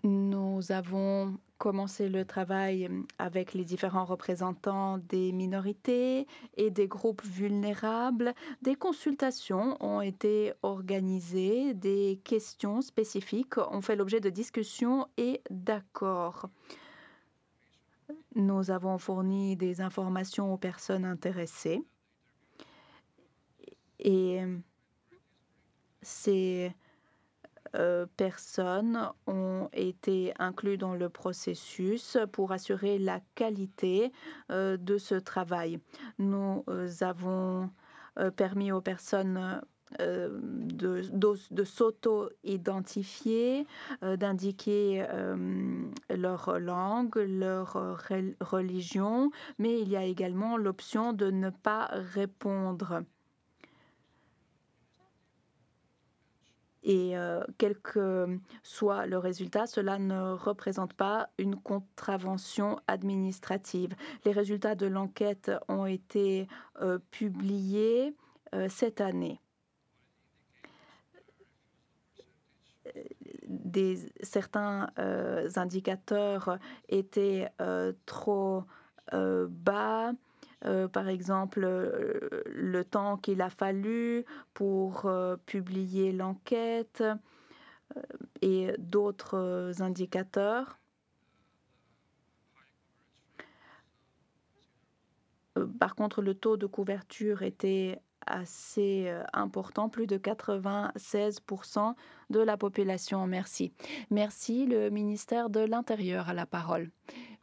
Nous avons commencé le travail avec les différents représentants des minorités et des groupes vulnérables. Des consultations ont été organisées, des questions spécifiques ont fait l'objet de discussions et d'accords. Nous avons fourni des informations aux personnes intéressées et ces personnes ont été incluses dans le processus pour assurer la qualité de ce travail. Nous avons permis aux personnes de s'auto-identifier, d'indiquer leur langue, leur religion, mais il y a également l'option de ne pas répondre. Et quel que soit le résultat, cela ne représente pas une contravention administrative. Les résultats de l'enquête ont été publiés cette année. Certains indicateurs étaient trop bas. Par exemple, le temps qu'il a fallu pour publier l'enquête et d'autres indicateurs. Par contre, le taux de couverture était assez important, plus de 96% de la population. Merci. Merci, le ministère de l'Intérieur a la parole.